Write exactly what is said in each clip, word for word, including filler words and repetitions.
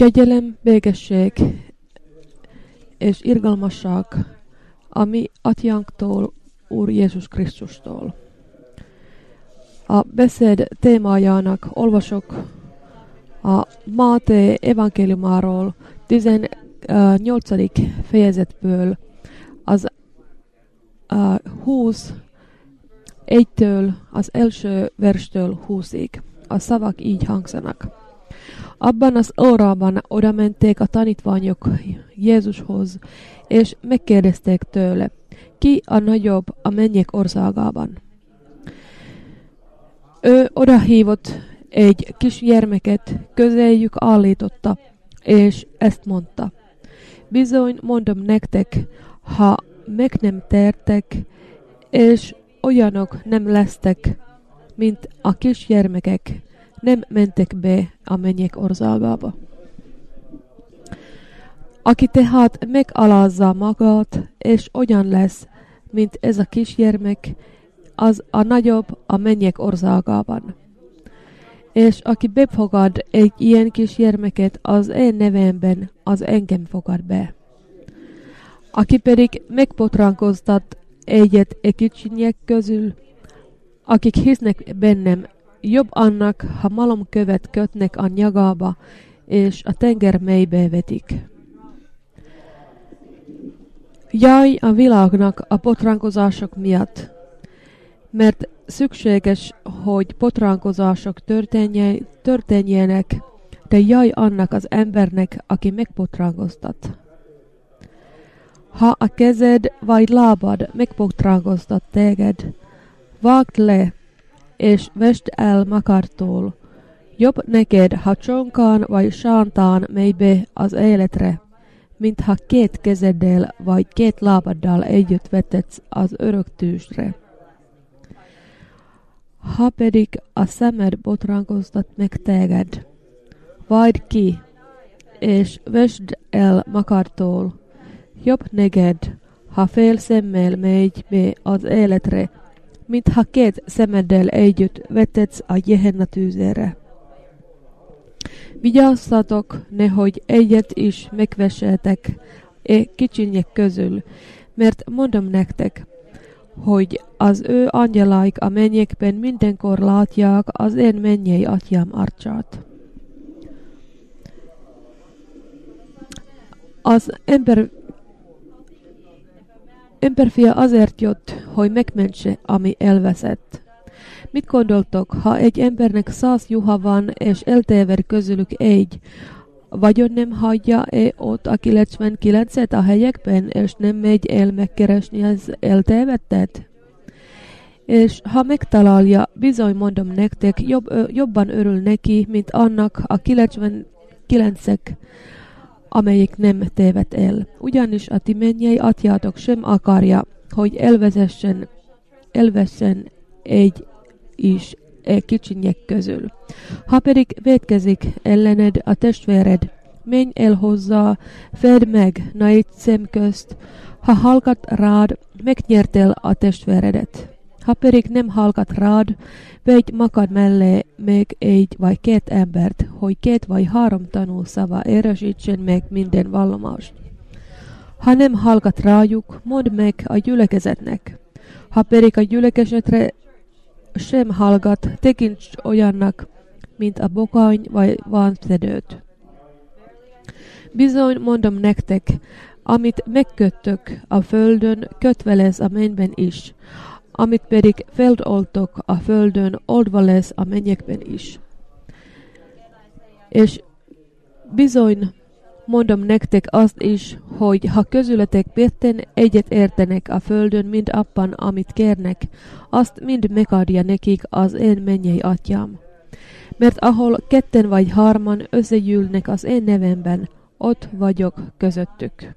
Kegyelem, békesség és irgalmasság a mi atyánktól, Úr Jézus Krisztustól. A beszéd témájának olvasok a Máté evangéliumáról tizennyolcadik fejezetből az uh, húsz egytől az első verstől húszig. A szavak így hangzanak. Abban az órában oda menték a tanítványok Jézushoz, és megkérdezték tőle, ki a nagyobb a mennyek országában. Ő odahívott egy kis gyermeket, közéjük állította, és ezt mondta. Bizony, mondom nektek, ha meg nem tértek, és olyanok nem lesztek, mint a kisgyermekek, nem mentek be a mennyek országába. Aki tehát megalázza magát, és olyan lesz, mint ez a kisgyermek, az a nagyobb a mennyek országában. És aki befogad egy ilyen kisgyermeket az én nevemben, az engem fogad be. Aki pedig megbotránkoztat egyet e kicsinyek közül, akik hisznek bennem, jobb annak, ha malomkövet kötnek a nyagába, és a tenger mélybe vetik. Jaj a világnak a botránkozások miatt, mert szükséges, hogy botránkozások történjenek, de jaj annak az embernek, aki megbotránkoztat. Ha a kezed vagy lábad megbotránkoztat téged, vágd le, és vesd el makartól. Jobb neked, ha csonkán vagy sántán mély be az életre, mint ha két kezeddel vagy két lábaddal együtt vetetsz az örök tűzre. Ha pedig a szemed botránkoztat meg téged, vágd ki, és vesd el makartól. Jobb neked, ha fél szemmel megy be az életre, mint ha két szemeddel együtt vetetsz a Gehenna tűzére. Vigyázzatok, nehogy egyet is megvessetek e kicsinyek közül, mert mondom nektek, hogy az ő angyalaik a mennyekben mindenkor látják az én mennyei atyám arcát. Az ember Emberfia azért jött, hogy megmentse, ami elveszett. Mit gondoltok, ha egy embernek száz juha van, és eltéved közülük egy, vagyon nem hagyja-e ott a kilencvenkilencet a helyekben, és nem megy el megkeresni az eltévedtet? És ha megtalálja, bizony mondom nektek, jobb, jobban örül neki, mint annak a kilencvenkilencek, amelyik nem téved el. Ugyanis a ti mennyei atyátok sem akarja, hogy elvezessen, elvessen egy is e kicsinyek közül. Ha pedig vétkezik ellened a testvéred, menj el hozzá, fedd meg nagy szem közt, ha hallgat rád, megnyertél a testvéredet. Ha pedig nem hallgat rád, vegy magad mellé még egy vagy két embert, hogy két vagy három tanú szava erősítsen meg minden vallomást. Ha nem hallgat rájuk, mondd meg a gyülekezetnek. Ha pedig a gyülekezetre sem hallgat, tekints olyannak, mint a bokány vagy vanszedőt. Bizony mondom nektek, amit megköttök a földön, kötve lesz a mennyben is, amit pedig feldoltok a földön, oldva lesz a mennyekben is. És bizony mondom nektek azt is, hogy ha közületek ketten egyet értenek a földön, mind abban, amit kérnek, azt mind megadja nekik az én mennyei atyám. Mert ahol ketten vagy hárman összegyűlnek az én nevemben, ott vagyok közöttük.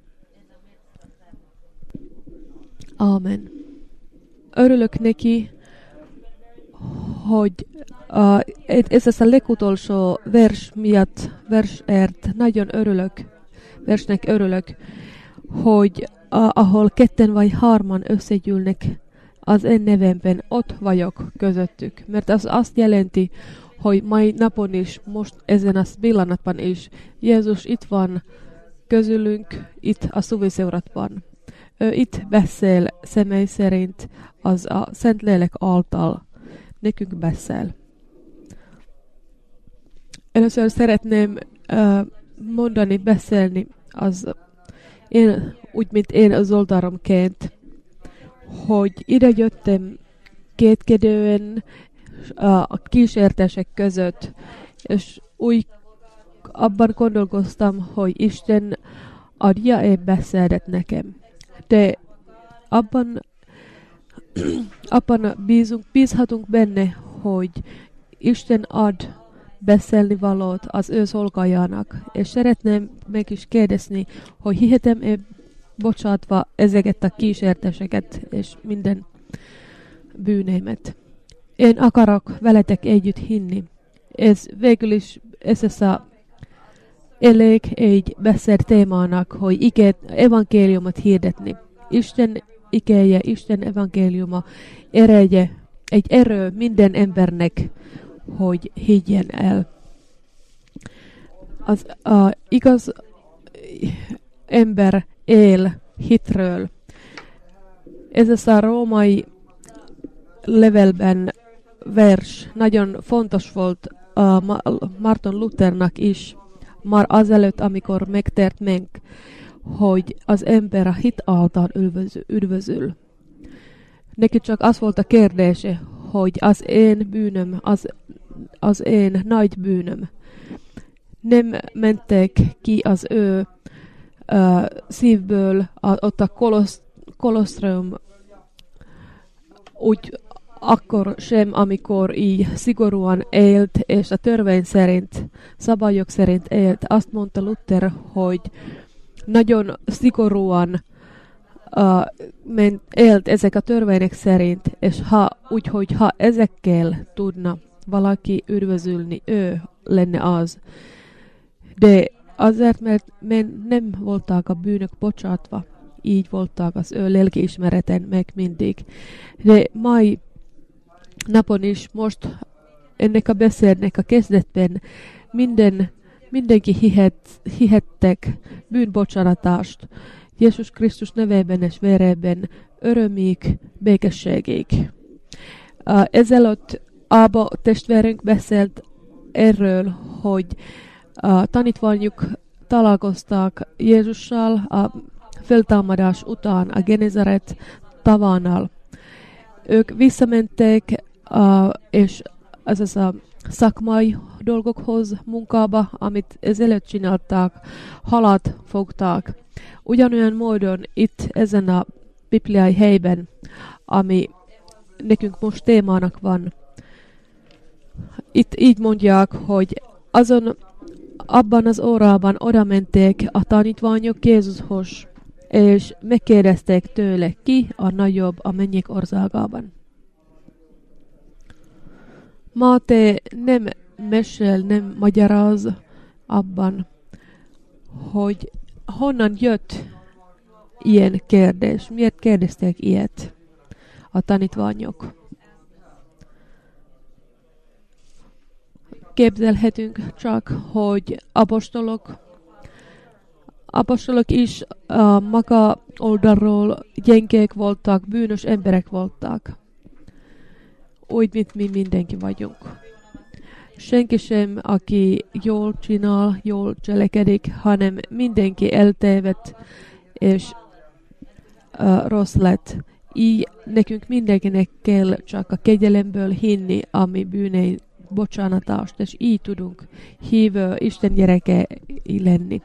Amen. Örülök neki, hogy uh, ez az a legutolsó vers miatt, versért nagyon örülök, versnek örülök, hogy uh, ahol ketten vagy hárman összegyűlnek az én nevemben, ott vagyok közöttük. Mert az azt jelenti, hogy mai napon is, most ezen a pillanatban is, Jézus itt van közülünk, itt a Suviseuratban. Ő itt beszél személy szerint, az a Szentlélek által nekünk beszél. Először szeretném uh, mondani, beszélni, az én, úgy, mint én az oldalomként, hogy ide jöttem kétkedően uh, a kísértések között, és úgy abban gondolkoztam, hogy Isten adja-e beszédet nekem. De abban, abban bízunk, bízhatunk benne, hogy Isten ad beszélni valót az ő szolgájának. És szeretném meg is kérdezni, hogy hihetem-e bocsátva ezeket a kísértéseket és minden bűnémet. Én akarok veletek együtt hinni. Ez végül is ez az a elég egy beszéd témának, hogy igét, evangéliumot hirdetni. Isten igéje, Isten evangéliuma ereje, egy erő minden embernek, hogy higgyen el. Az a igaz ember él hitről. Ez az a római levelben vers nagyon fontos volt a Martin Luthernak is, már azelőtt, amikor megtért meg, hogy az ember a hit által üdvözül. Neki csak az volt a kérdése, hogy az én bűnöm, az, az én nagy bűnöm. Nem mentek ki az ő uh, szívből, a, ott a kolosz, kolosztrum, úgy akkor sem, amikor így szigorúan élt, és a törvény szerint, szabályok szerint élt. Azt mondta Luther, hogy nagyon szigorúan uh, ment, élt ezek a törvények szerint, és ha, úgyhogy ha ezekkel tudna valaki üdvözülni, ő lenne az. De azért, mert nem voltak a bűnök bocsátva, így voltak az ő lelkiismereten meg mindig. De mai napon is, most ennek a beszédnek a kezdetben minden, mindenki hihet, hihettek bűnbocsánatást Jézus Krisztus nevében és vérében, örömig, békességig. Uh, ezelőtt Ába testvérünk beszélt erről, hogy a tanítványok találkoztak Jézussal a feltámadás után a Genezaret tavánál. Ők visszamentek, uh, és az az a szakmai dolgokhoz, munkába, amit ezelőtt csináltak, halat fogtak. Ugyanolyan módon itt ezen a bibliai helyben, ami nekünk most témának van, itt így mondják, hogy azon abban az órában oda menték a tanítványok Jézushoz, és megkérdezték tőle, ki a nagyobb a mennyek országában. Máté nem mesél, nem magyaráz abban, hogy honnan jött ilyen kérdés, miért kérdezték ilyet a tanítványok. Képzelhetünk csak, hogy apostolok, apostolok is a maga oldalról gyengék voltak, bűnös emberek voltak. Úgy, mint mi mindenki vagyunk. Senki sem, aki jól csinál, jól cselekedik, hanem mindenki eltévedt és uh, rossz lett. Így nekünk mindenkinek kell csak a kegyelemből hinni, ami bűnei bocsánatást, és így tudunk hívő Isten gyereke lenni.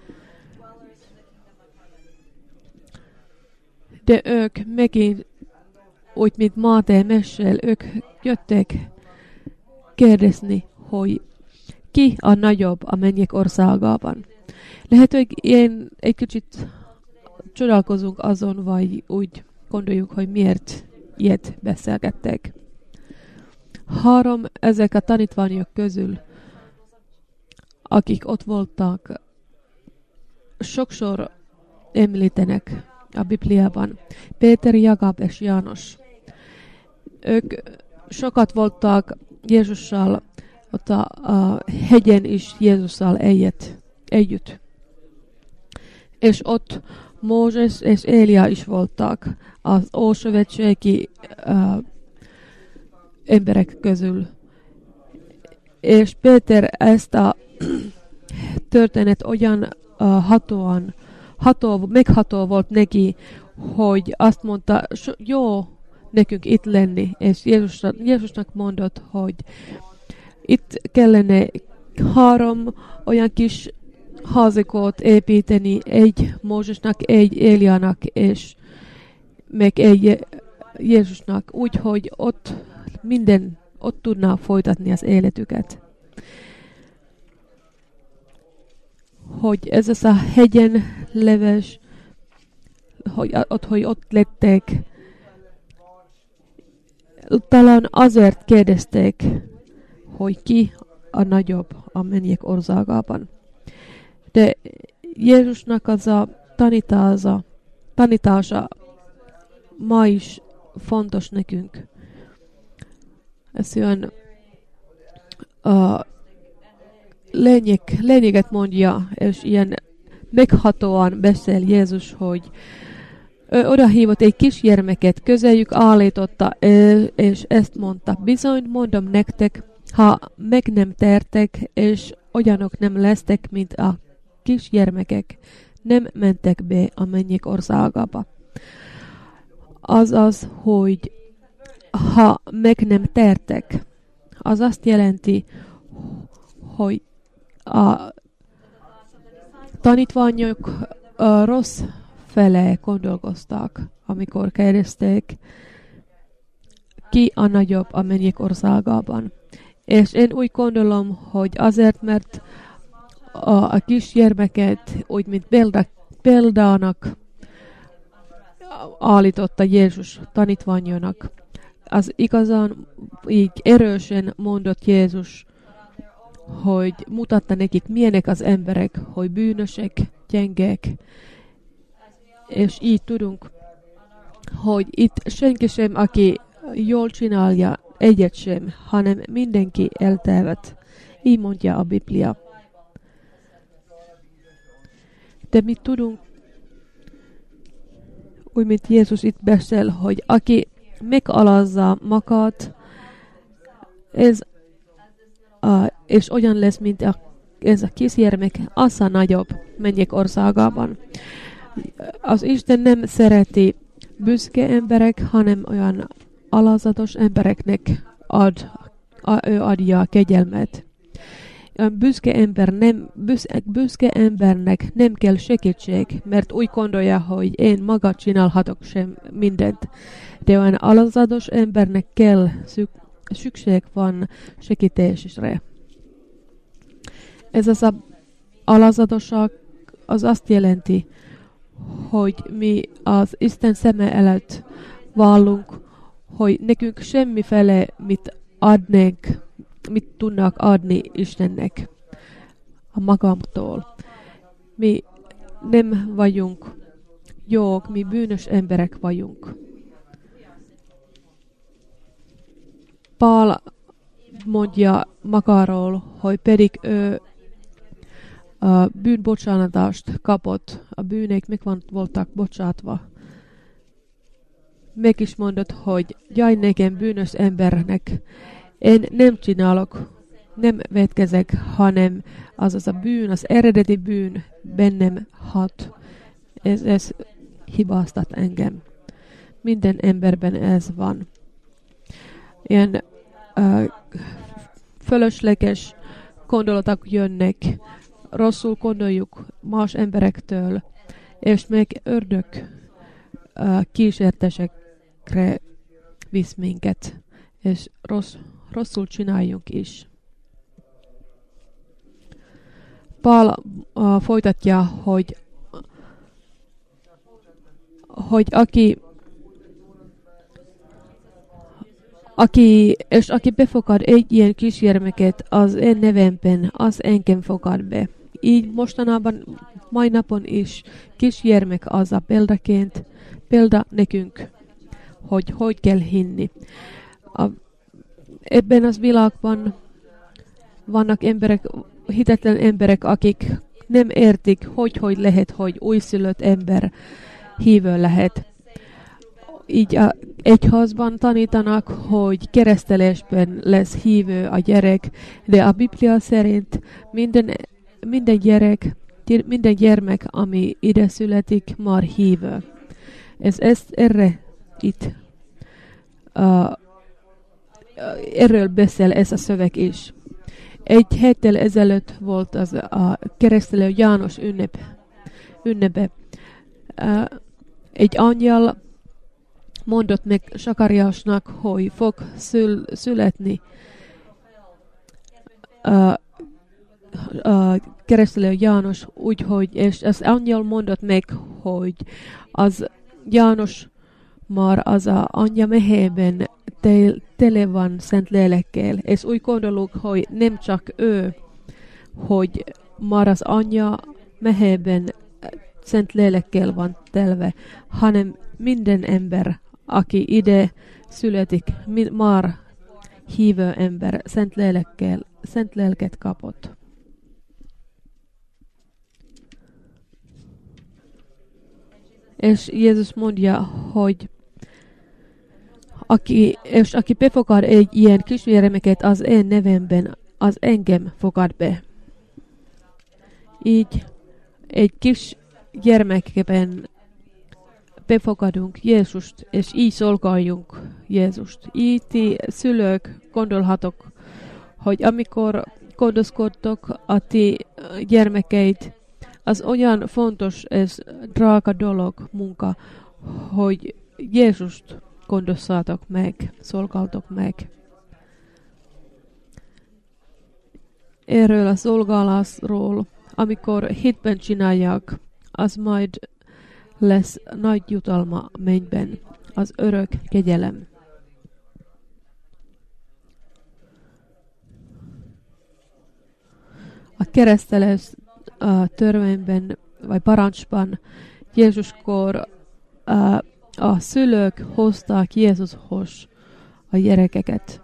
De ők megint, úgy mint Máté mesél, ők jöttek kérdezni, hogy ki a nagyobb a mennyek országában. Lehet, hogy én egy kicsit csodálkozunk azon, vagy úgy gondoljuk, hogy miért ilyet beszélgettek. Három ezek a tanítványok közül, akik ott voltak, sokszor említenek a Bibliában. Péter, Jakab és János. Ők sokat voltak Jézussal ott a, a hegyen is Jézussal egyet, együtt. És ott Mózes és Élia is voltak az ószövetségi uh, emberek közül. És Péter ezt a történet olyan uh, hatóan, ható, megható volt neki, hogy azt mondta, jó nekünk itt lenni, és Jézus, Jézusnak mondott, hogy itt kellene három olyan kis házikot építeni, egy Mózesnak, egy Éliának, és meg egy Jézusnak, úgyhogy ott minden, ott tudná folytatni az életüket. Hogy ez az a hegyen leves, hogy ott, hogy ott lettek, talán azért kérdezték, hogy ki a nagyobb a mennyek országában. De Jézusnak az a tanítása, tanítása ma is fontos nekünk. Ez olyan a lényeg, lényeget mondja, és ilyen meghatóan beszél Jézus, hogy ő odahívott egy kisgyermeket, közeljük állította, és ezt mondta, bizony mondom nektek, ha meg nem tertek, és olyanok nem lesztek, mint a kisgyermekek, nem mentek be a mennyek országába. Azaz, hogy ha meg nem tertek, az azt jelenti, hogy a tanítványok a rossz fele gondolkoztak, amikor kérdezték, ki a nagyobb a mennyek országában. És én úgy gondolom, hogy azért, mert a, a kisgyermeket úgy, mint példa, példának állította Jézus tanítványának. Az igazán így erősen mondott Jézus, hogy mutatta nekik, milyenek az emberek, hogy bűnösek, gyengek, és így tudunk, hogy itt senki sem, aki jól csinálja, egyet sem, hanem mindenki eltéved. Így mondja a Biblia. De mi tudunk, úgy, mint Jézus itt beszél, hogy aki megalazza magát, ez a, és olyan lesz, mint a, ez a kisgyermek, az a nagyobb mennyek országában. Az Isten nem szereti büszke emberek, hanem olyan alázatos embereknek ad, a, ő adja a kegyelmet. A büszke, ember nem, büszke, büszke embernek nem kell segítség, mert úgy gondolja, hogy én maga csinálhatok sem mindent. De olyan alázatos embernek kell szük, szükség van segítésre. Ez az a alázatosság az azt jelenti, hogy mi az Isten szeme előtt vallunk, hogy nekünk semmifele mit adnénk, mit tudnak adni Istennek a magamtól. Mi nem vagyunk jók, mi bűnös emberek vagyunk. Pál mondja magáról, hogy pedig ő a bűnbocsánatást kapott, a bűnek meg van, voltak bocsátva. Meg is mondott, hogy jaj nekem bűnös embernek, én nem csinálok, nem vétkezek, hanem az az a bűn, az eredeti bűn bennem hat. Ez, ez hibáztat engem. Minden emberben ez van. Ilyen uh, fölösleges gondolatok jönnek, rosszul gondoljuk más emberektől, és meg ördög uh, kísértésekre visz minket, és rossz, rosszul csináljunk is. Pál uh, folytatja, hogy, hogy aki Aki, és aki befogad egy ilyen kisgyermeket az én nevemben, az engem fogad be. Így mostanában, mai napon is kisgyermek az a példaként, példa nekünk, hogy hogy kell hinni. A, ebben az világban Vannak emberek, hitetlen emberek, akik nem értik, hogy hogy lehet, hogy újszülött ember hívő lehet. Így a egyházban tanítanak, hogy keresztelésben lesz hívő a gyerek, de a Biblia szerint minden, minden gyerek, minden gyermek, ami ide születik, már hívő. Ez, ez erre itt uh, erről beszél ez a szöveg is. Egy héttel ezelőtt volt az a keresztelő János ünnep, ünnepe. Uh, egy angyal mondott meg Sakariásnak, hogy fog szül, születni uh, uh, keresztelő János, úgyhogy, és az angyal mondott meg, hogy az János már az a anyja mehében tel, tele van szent lélekkel, és úgy gondoljuk, hogy nem csak ő, hogy már az anyja mehében szent lélekkel van telve, hanem minden ember, aki ide születik, már hívő ember, szent lélekkel, szent lelket kapott. És Jézus mondja, hogy aki, és aki befogad egy ilyen kisgyermeket az én nevemben, az engem fogad be. Így egy kis gyermekben befogadunk Jézust, és így szolgáljunk Jézust. Így ti szülők gondolhatok, hogy amikor gondoskodtok a ti gyermekeit, az olyan fontos és drága dolog, munka, hogy Jézust gondosszátok meg, szolgáltok meg. Erről a szolgálásról, amikor hitben csinálják, az majd lesz nagy jutalma mennyben, az örök kegyelem. A keresztelés a törvényben, vagy parancsban Jézuskor a, a szülők hozták Jézushoz a gyerekeket.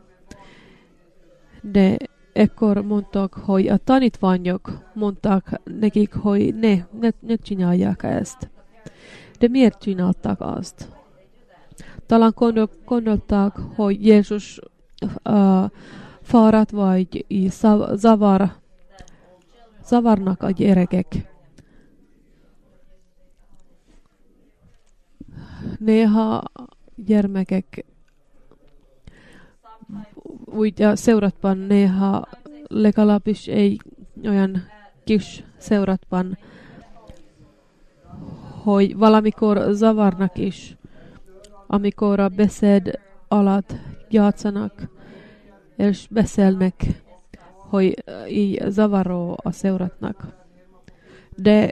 De ekkor mondtak, hogy a tanítványok mondták nekik, hogy ne, ne, ne csinálják ezt. De miért csináltak azt? Talán gondol, gondolták, hogy Jézus uh, fáradt vagy zavar, zavarnak a gyerekek. Néha gyermekek úgy a szeuratban néha legalábbis egy olyan kis szeuratban, hogy valamikor zavarnak is, amikor a beszéd alatt játszanak, és beszélnek, hogy így zavaró a szeuratnak. De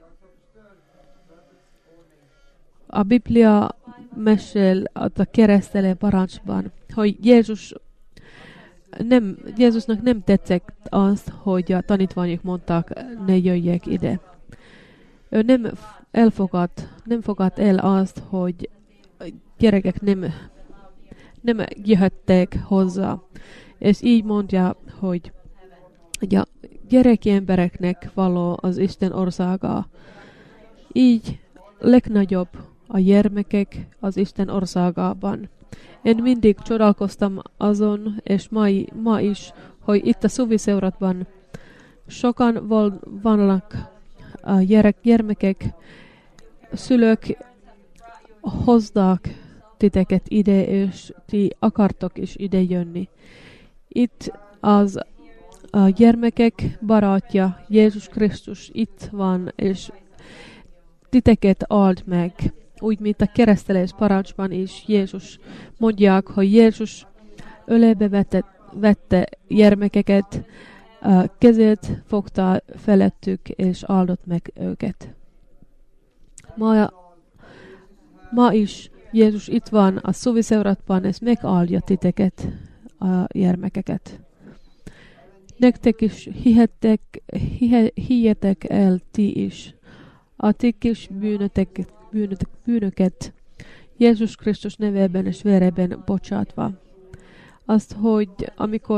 a Biblia mesél a keresztelő parancsban, hogy Jézus nem, Jézusnak nem tetszett azt, hogy a tanítványok mondták, ne jöjjek ide. Ő nem elfogad, nem fogad el azt, hogy gyerekek nem, nem jöhettek hozzá. És így mondja, hogy a gyereki embereknek való az Isten országa. Így legnagyobb a gyermekek az Isten országában. Én mindig csodálkoztam azon, és ma, ma is, hogy itt a Szuviszeuratban sokan val, vannak a gyerek, gyermekek, szülők hozzák titeket ide, és ti akartok is ide jönni. Itt az a gyermekek barátja, Jézus Krisztus itt van, és titeket áld meg. Úgy, mint a keresztelés parancsban is Jézus mondják, hogy Jézus ölébe vette, vette gyermekeket, a kezét fogta felettük, és áldott meg őket. Ma, ma is Jézus itt van a Szuviszeuratban, és megáldja titeket, a gyermekeket. Nektek is hihettek, hihetek el ti is. A ti kis bűnöteket, bűnötök, bűnöket Jézus Krisztus nevében és vérében bocsátva. Azt, hogy amikor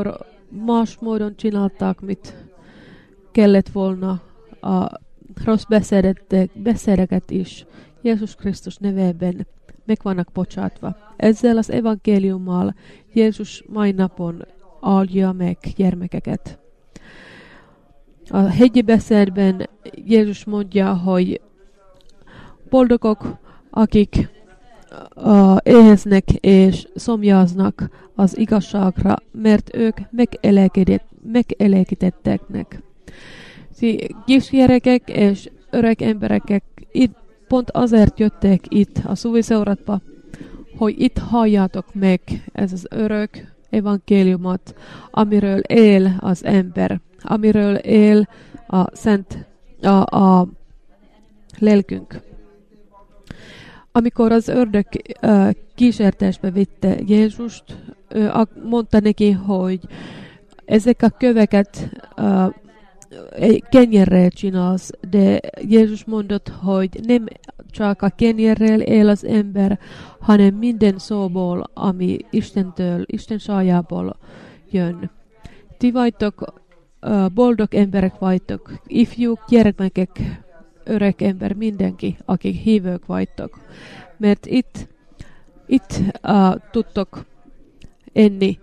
más módon csinálták, mit kellett volna, a rossz beszédeket is Jézus Krisztus nevében meg vannak bocsátva. Ezzel az evangéliummal Jézus mai napon áldja meg gyermekeket. A hegyi beszédben Jézus mondja, hogy boldogok, akik uh, éheznek és szomjaznak az igazságra, mert ők megelégítetteknek. Kisgyerekek és öreg emberek itt pont azért jöttek itt a Suviseuratba, hogy itt halljátok meg ez az örök evangéliumot, amiről él az ember, amiről él a szent, a, a lelkünk. Amikor az ördög uh, kísértésbe vitte Jézust, uh, mondta neki, hogy ezek a köveket uh, kenyerrel csinálsz, de Jézus mondott, hogy nem csak a kenyerrel él az ember, hanem minden szóból, ami Istentől, Isten sájából jön. Ti vagytok, uh, boldog emberek vagytok, ifjúk, gyermekek, öreg ember, mindenki, akik hívők vagytok. Mert itt, itt uh, tudtok enni,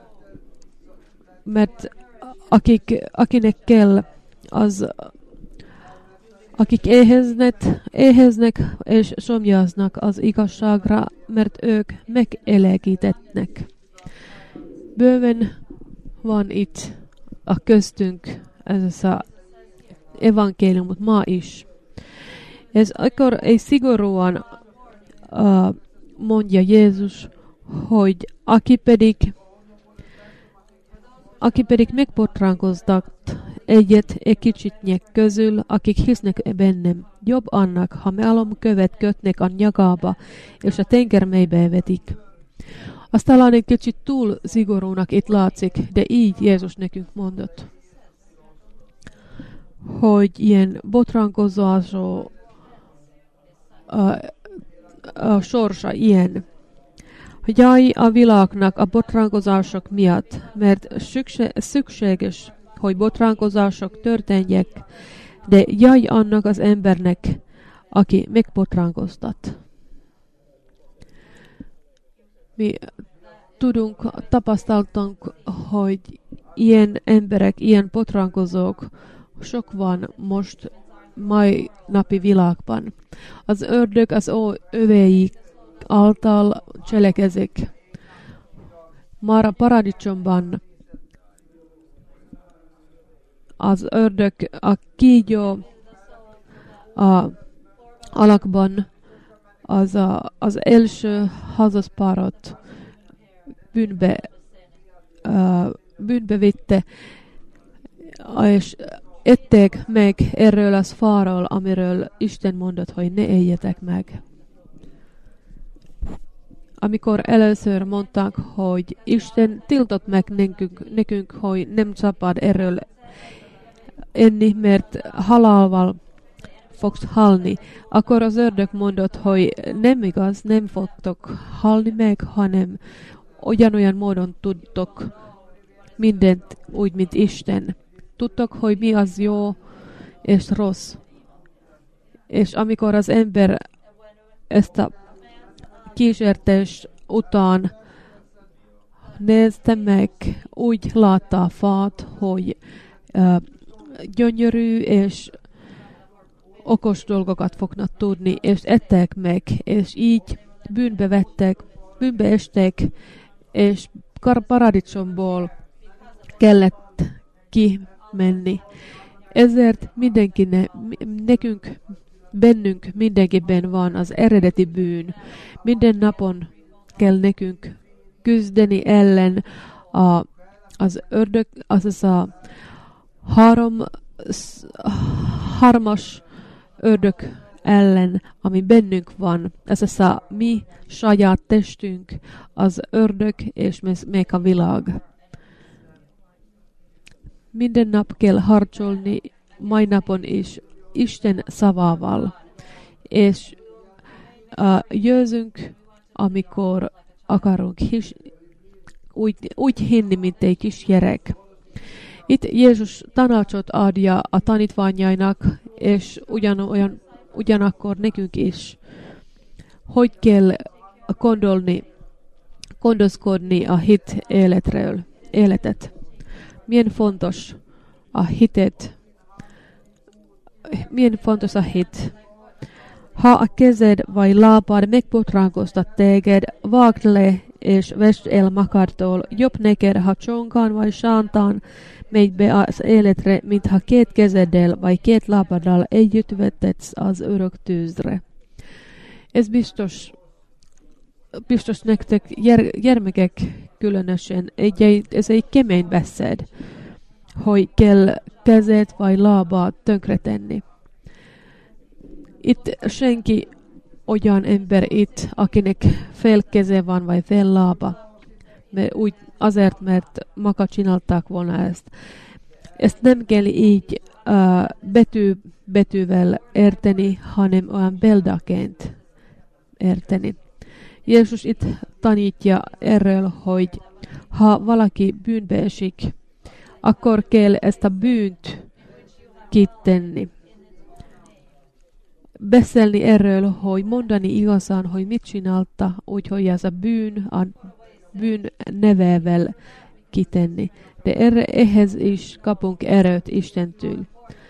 mert akik, akinek kell, az, akik éheznek, éheznek és szomjaznak az igazságra, mert ők megelégítettnek. Bőven van itt a köztünk ez az evangéliumot ma is. Ez akkor egy szigorúan uh, mondja Jézus, hogy aki pedig aki pedig megbotránkoztak egyet egy kicsit közül, akik hisznek bennem, jobb annak, ha álomkövet kötnek a nyakába, és a tengermélybe vetik. Az talán egy kicsit túl szigorúnak itt látszik, de így Jézus nekünk mondott, hogy ilyen botránkozásó a, a sorsa ilyen. Jaj a világnak a botránkozások miatt, mert szükséges, hogy botránkozások történjek, de jaj annak az embernek, aki megbotránkoztat. Mi tudunk, tapasztaltunk, hogy ilyen emberek, ilyen botránkozók sok van most mai napi világban. Az ördög az övéi által cselekezik. Már a paradicsomban az ördög a kígyó a alakban az, a, az első házaspárat bűnbe, uh, bűnbe vitte, és ették meg erről az fáról, amiről Isten mondott, hogy ne éljetek meg. Amikor először mondták, hogy Isten tiltott meg nekünk, nekünk, hogy nem szabad erről enni, mert halálval fogsz halni, akkor az ördög mondott, hogy nem igaz, nem fogtok halni meg, hanem ugyanolyan módon tudtok mindent úgy, mint Isten. Tudtok, hogy mi az jó és rossz. És amikor az ember ezt a kísértés után nézte meg, úgy látta a fát, hogy uh, gyönyörű és okos dolgokat fognak tudni, és ettek meg, és így bűnbe vettek, bűnbe estek, és paradicsomból kellett kimenni. Ezért mindenkinek, nekünk, bennünk mindenkiben van az eredeti bűn. Minden napon kell nekünk küzdeni ellen a, az ördög, azaz a három, hármas ördög ellen, ami bennünk van. Ez a mi saját testünk, az ördög és még a világ. Minden nap kell harcolni, mai napon is, Isten szavával. És uh, győzünk, amikor akarunk. His, úgy, úgy hinni, mint egy kis gyerek. Itt Jézus tanácsot adja a tanítványainak, és ugyanolyan, ugyanakkor nekünk is, hogy kell gondolni, gondoskodni a hit életről, életet. Milyen fontos a hitet, milyen fontos a hit. Ha a kezed vagy lábad megbotránkoztat téged, vágd le és vesd el magadtól. Jobb neked, ha csonkan vagy sántán megy be az életre, mintha két kezeddel vagy két lábaddal együtt vetetsz az örök tűzre. Ez biztos, biztos nektek gyere, gyermekek különösen, egy, ez egy kemény beszéd, hogy kell kezed vagy lábad tönkretenni. Itt senki olyan ember itt, akinek fél keze van, vagy fél lába. Mert úgy, azért, mert maga csinálták volna ezt. Ezt nem kell így uh, betű, betűvel érteni, hanem olyan beldaként érteni. Jézus itt tanítja erről, hogy ha valaki bűnbe esik, akkor kell ezt a bűnt kitenni. Beszélni erről, hogy mondani igazán, hogy mit csinálta, úgyhogy ez a bűn, a bűn nevevel kitenni. De erre, ehhez is kapunk erőt Istentől.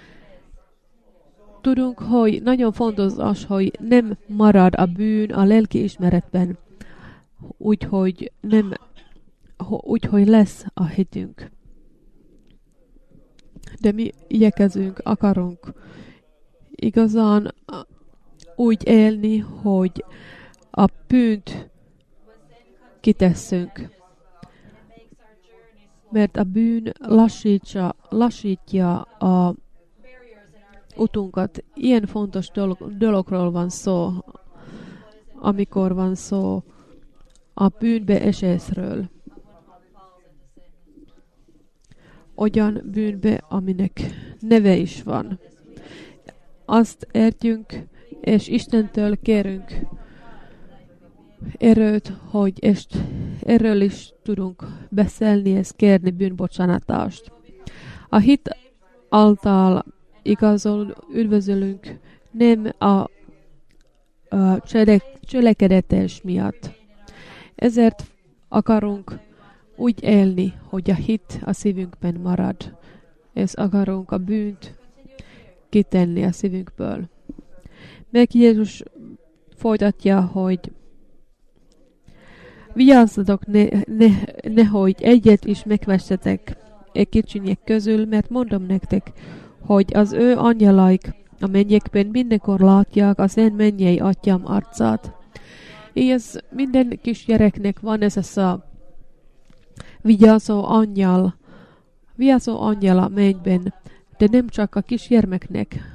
Tudunk, hogy nagyon fontos az, hogy nem marad a bűn a lelki ismeretben, úgyhogy nem, úgyhogy lesz a hitünk. De mi igyekezünk, akarunk igazán úgy élni, hogy a bűnt kitesszünk. Mert a bűn lassítja, lassítja a utunkat. Ilyen fontos dolog, dologról van szó, amikor van szó a bűnbeesésről. Olyan bűnbe, aminek neve is van. Azt értjünk, és Istentől kérünk erőt, hogy est, erről is tudunk beszélni, és kérni bűnbocsánatást. A hit által igazol üdvözölünk, nem a, a cselek, cselekedetes miatt. Ezért akarunk úgy élni, hogy a hit a szívünkben marad, és akarunk a bűnt kitenni a szívünkből. Meg Jézus folytatja, hogy vigyázzatok, ne, ne, nehogy egyet is megvessetek e kicsinyek közül, mert mondom nektek, hogy az ő angyalaik a mennyekben mindenkor látják az én mennyei atyám arcát. Így ez minden kisgyereknek van ez a szó, vigyázó angyal, vigyázó angyal a mennyben, de nem csak a kisgyermeknek,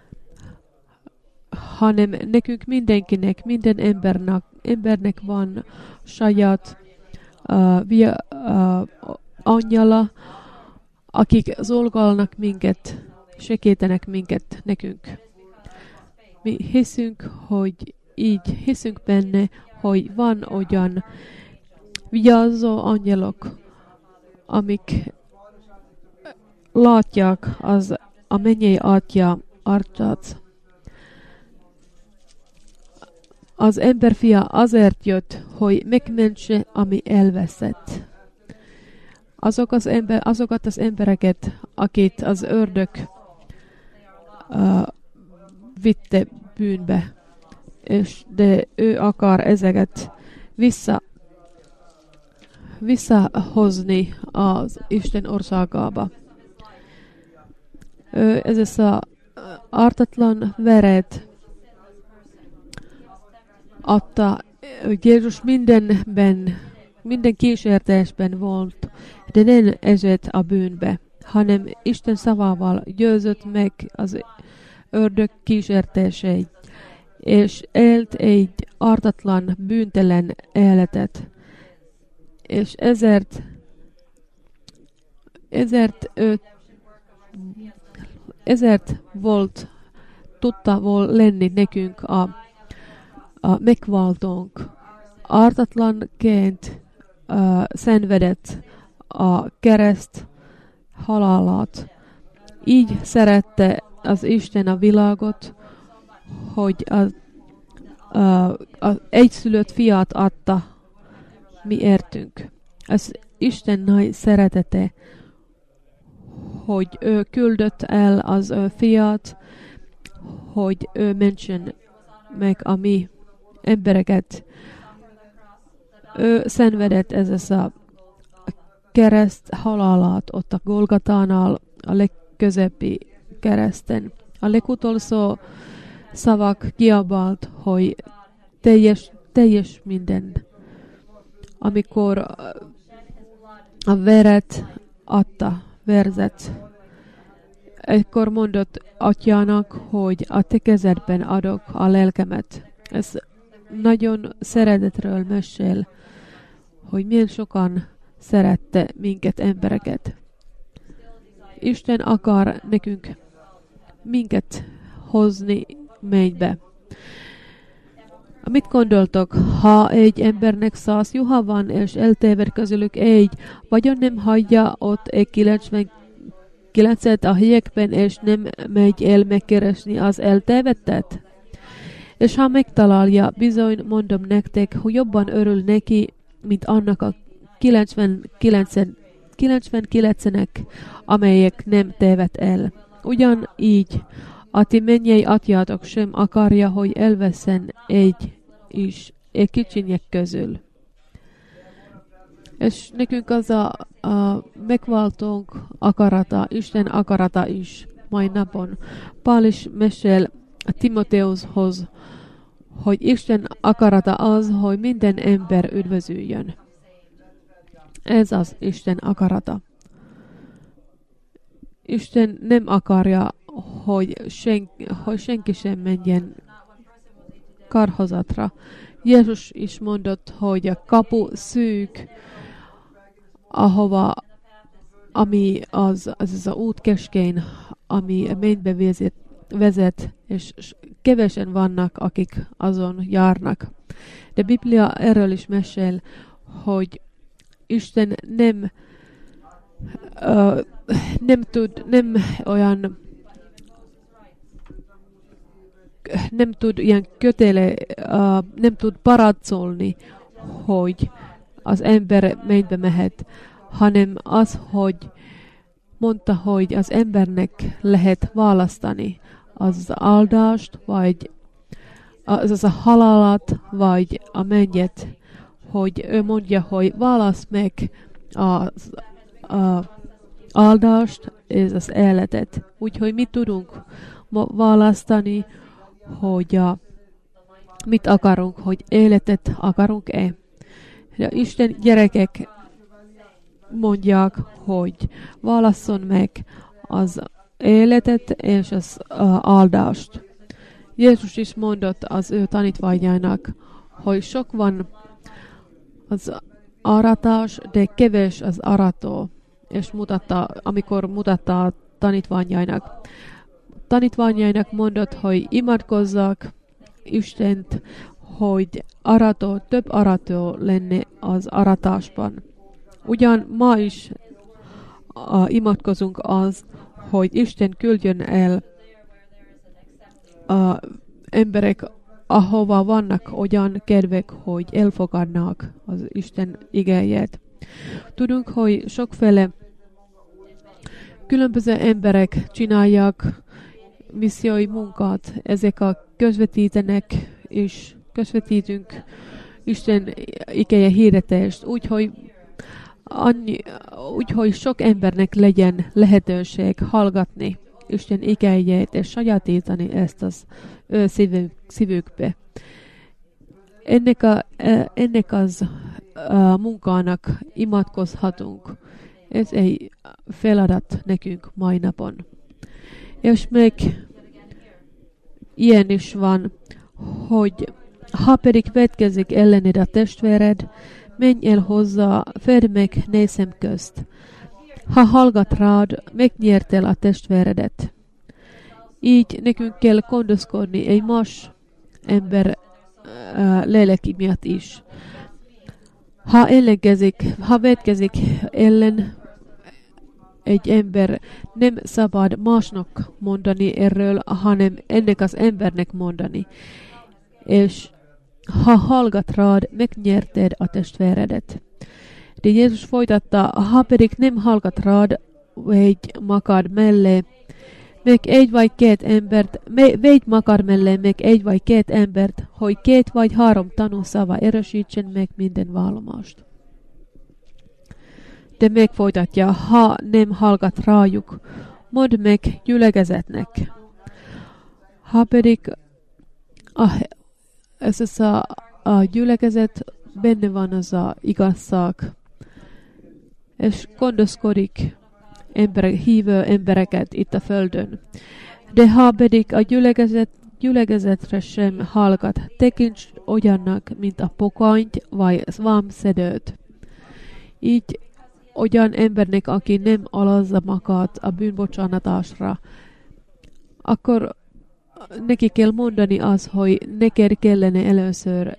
hanem nekünk mindenkinek, minden embernek, embernek van saját uh, via, uh, angyala, akik szolgálnak minket, segítenek minket nekünk. Mi hiszünk, hogy így hiszünk benne, hogy van olyan vigyázó angyalok, amik látják az a mennyei atya arcát. Az emberfia azért jött, hogy megmentse, ami elveszett. Azok az ember, azokat az embereket, akit az ördög uh, vitte bűnbe, és de ő akar ezeket vissza, visszahozni az Isten országába. Ő ez a ártatlan veret adta, Jézus mindenben, minden kísértésben volt, de nem esett a bűnbe, hanem Isten szavával győzött meg az ördög kísértéseit, és élt egy ártatlan, bűntelen életet. És ezért, ezért ő ezért volt, tudta vol lenni nekünk a, a megváltónk. Ártatlanként uh, szenvedett a kereszt halálát. Így szerette az Isten a világot, hogy az, uh, az egyszülött fiát adta mi értünk. Ez Isten nagy szeretete, hogy ő küldött el az ő fiát, hogy ő mentsen meg a mi embereket. Ő szenvedett ez az a kereszt halálát ott a Golgatánál, a legközeppi kereszten. A legutolsó szavak kiabált, hogy teljes, teljes minden. Amikor a veret adta, verzett, ekkor mondott atyának, hogy a te kezedben adok a lelkemet. Ez nagyon szeretetről mesél, hogy milyen sokan szerette minket embereket. Isten akar nekünk minket hozni mennybe. Mit gondoltok, ha egy embernek száz juha van, és eltéved közülük egy, vagyon nem hagyja ott egy kilencvenkilencet a helyekben, és nem megy el megkeresni az eltévedtet? És ha megtalálja, bizony mondom nektek, hogy jobban örül neki, mint annak a kilencvenkilencnek, amelyek nem téved el. Ugyanígy a ti mennyei atyátok sem akarja, hogy elveszen egy is, egy kicsinyek közül. És nekünk az a, a megváltónk akarata, Isten akarata is mai napon. Pál is mesél Timóteushoz, hogy Isten akarata az, hogy minden ember üdvözüljön. Ez az Isten akarata. Isten nem akarja, hogy, sen, hogy senki sem menjen karhozatra. Jézus is mondott, hogy a kapu szűk, ahova, ami az, az, az a út keskeny, ami mennybe vezet, vezet, és kevesen vannak, akik azon járnak. De Biblia erről is mesél, hogy Isten nem uh, nem tud, nem olyan nem tud ilyen kötele, uh, nem tud paradcolni, hogy az ember mennybe mehet, hanem az, hogy mondta, hogy az embernek lehet választani az áldást, vagy az, az a halálat, vagy a mennyet, hogy ő mondja, hogy válasz meg az a áldást és az életet. Úgyhogy mi tudunk választani, hogy a, mit akarunk, hogy életet akarunk-e. De Isten gyerekek mondják, hogy válasszon meg az életet és az uh, áldást. Jézus is mondott az ő tanítványának, hogy sok van az aratás, de kevés az arató, és mutatta, amikor mutatta a tanítványainak. Tanítványainak mondott, hogy imádkozzak Istent, hogy arató, több arató lenne az aratásban. Ugyan ma is uh, imádkozunk az, hogy Isten küldjön el uh, emberek, ahova vannak olyan kedvek, hogy elfogadnak az Isten igéjét. Tudunk, hogy sokféle különböző emberek csinálják missziói munkát, ezek a közvetítenek és közvetítünk Isten igéje hirdetést, úgyhogy annyi, úgyhogy sok embernek legyen lehetőség hallgatni Isten igéjét és sajátítani ezt az ő szívük, szívükbe. Ennek, a, ennek az a munkának imádkozhatunk. Ez egy feladat nekünk mai napon. És még ilyen is van, hogy ha pedig vetkezik ellened a testvéred, menj el hozzá, fedd meg négy szem közt. Ha hallgat rád, megnyert el a testvéredet. Így nekünk kell gondoskodni egy más ember uh, léleki miatt is. Ha ellenkezik, ha vetkezik ellen egy ember, nem szabad másnak mondani erről, hanem ennek az embernek mondani. És ha hallgat rád, megnyerted a testvéredet. De Jézus folytatta, ha pedig nem hallgat rád, végy magad mellé, meg egy vagy két embert, végy magad mellé, meg egy vagy két embert, hogy két vagy három tanúszava erősítsen meg minden vallomást. De megfolytatja, ha nem hallgat rájuk, mondd meg gyülekezetnek. Ha pedig a, ez az a, a gyülekezet, benne van az a igazság, és gondoskodik emberek, hívő embereket itt a földön. De ha pedig a gyülekezet, gyülekezetre sem hallgat, tekints olyannak, mint a pokányt vagy vámszedőt. Így olyan embernek, aki nem alazza magát a bűnbocsánatásra, akkor neki kell mondani az, hogy neked kellene először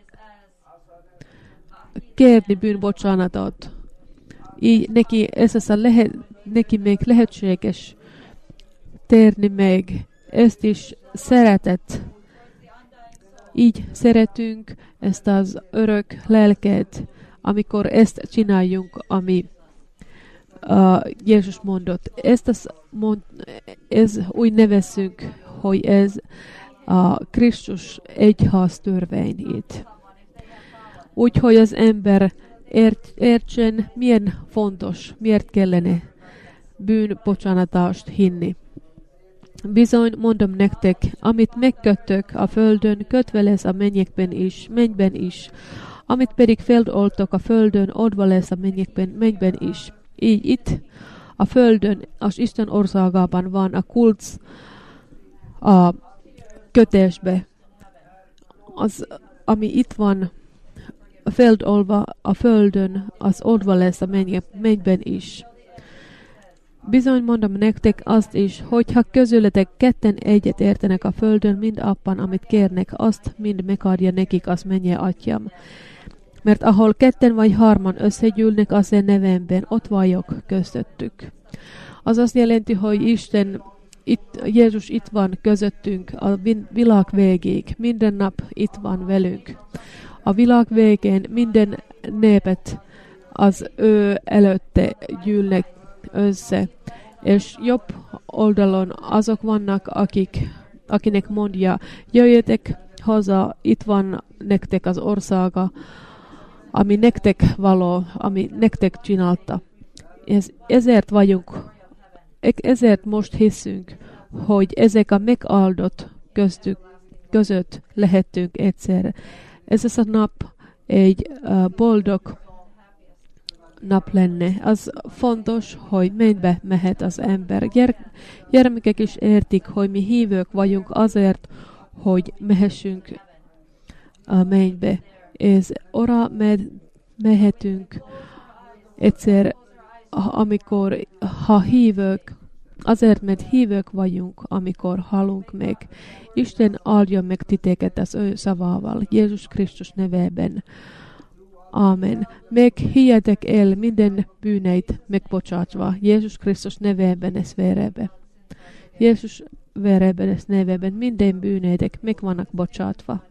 kérni bűnbocsánatot. Így neki, ez az a lehet, neki még lehetséges térni meg. Ezt is szeretet. Így szeretünk ezt az örök lelket, amikor ezt csináljunk, ami uh, Jézus mondott. Ezt az mond, ez úgy nevezzük, hogy ez a Krisztus egyház törvényét. Úgyhogy az ember ért, értsen, milyen fontos, miért kellene bűnbocsánatást hinni. Bizony, mondom nektek, amit megkötök a földön, kötve lesz a mennyekben is, mennyben is. Amit pedig feldoltok a földön, odva lesz a mennyekben, mennyben is. Így itt a földön, az Isten országában van a kulcs a kötésbe. Az, ami itt van feldolva a földön, az odva lesz a mennyben is. Bizony mondom nektek azt is, hogyha közületek ketten egyet értenek a földön, mind abban, amit kérnek, azt mind megadja nekik az mennyi atyám. Mert ahol ketten vagy hárman összegyűlnek az én nevemben, ott vagyok közöttük. Az azt jelenti, hogy Isten, itt, Jézus itt van közöttünk a világ végéig. Minden nap itt van velünk. A világ végén minden népet az ő előtte gyűlnek össze. És jobb oldalon azok vannak, akik, akinek mondja, jöjjetek haza, itt van nektek az országa, ami nektek való, ami nektek csinálta. Ez, ezért vagyunk, ezért most hiszünk, hogy ezek a megáldott köztük, között lehetünk egyszer. Ez az a nap egy uh, boldog nap lenne. Az fontos, hogy mennybe mehet az ember. Gyere, gyermekek is értik, hogy mi hívők vagyunk azért, hogy mehessünk a mennybe. Ez ora med, mehetünk egyszer, amikor ha hívők, azért, mert hívők vagyunk, amikor halunk meg. Isten áldja meg titeket az ő szavával, Jézus Krisztus nevében. Amen. Meg higgyetek el minden bűneit megbocsátva, Jézus Krisztus nevében ez vérebe. Jézus véreben ez nevében minden bűneitek meg vannak bocsátva.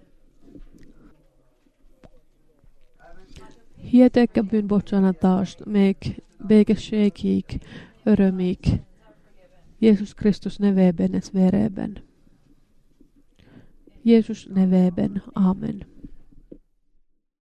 Higgyetek a bűnbocsánatást, meg békességig, örömig. Jézus Krisztus nevében ez véreben. Jézus nevében. Amen.